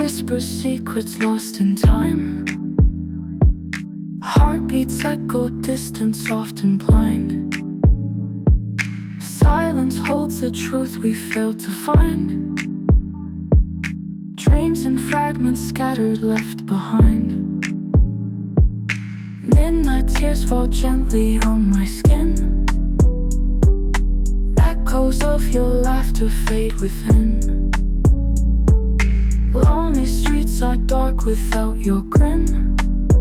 whisper secrets lost in time. Heartbeats echo distance, often blind. Silence holds the truth we failed to find. Dreams in fragments scattered, left behind. Midnight tears fall gently on my skin. Echoes of your laughter fade within. Lonely streets are dark without your grin.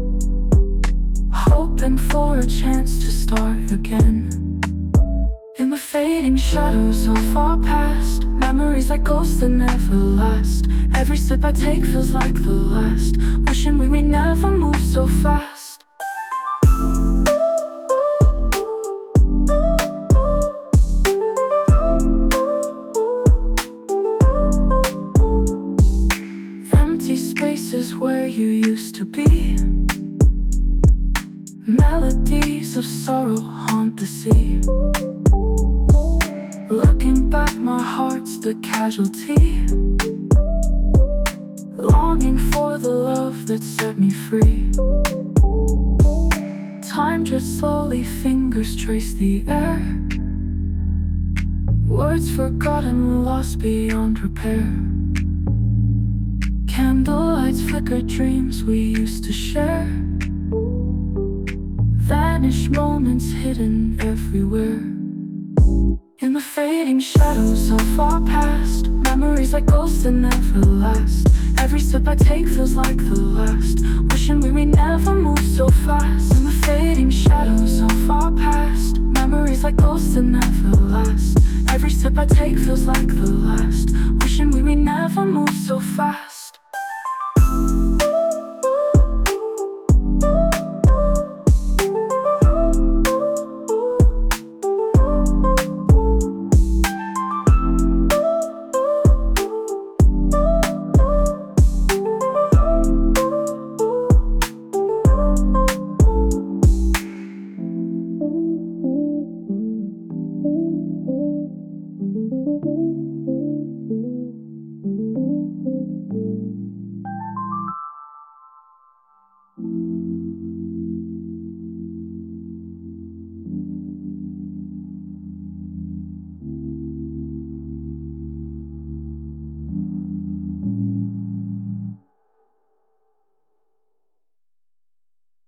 Hoping for a chance to start again. In the fading shadows of our past, memories like ghosts that never last. Every step I take feels like the last, wishing we may never move so fast. Empty spaces where you used to be. Melodies of sorrow haunt the sea. Looking back, my heart's the casualty, longing for the love that set me free. Time drifts slowly, fingers trace the air. Words forgotten, lost beyond repair. Candlelights flicker, dreams we used to share. Vanished moments hidden everywhere. In the fading shadows of our past, memories like ghosts that never last. Every step I take feels like the last, wishing we may never move so fast. In the fading shadows of our past, memories like ghosts that never last. Every step I take feels like the last, wishing we may never move so fast.